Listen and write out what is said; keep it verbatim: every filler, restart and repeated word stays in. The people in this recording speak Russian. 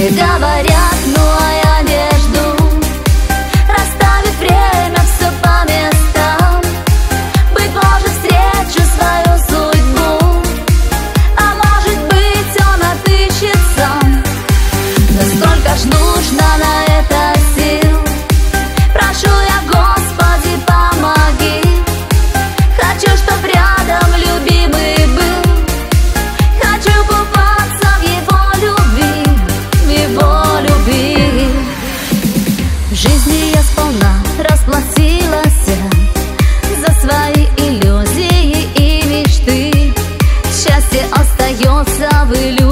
Все говорят, ну а я не жду. Расставит время все по местам. Быть может, встречу свою судьбу, а может быть, он отыщет сам. Но сколько ж нужно на это сил. Прошу я, Господи, помоги. Хочу, чтоб рядом любимый был. Хочу купаться в его любви, в его любви. В жизни я сполна расплатилась за свои иллюзии и мечты. Счастье остается в иллюзии.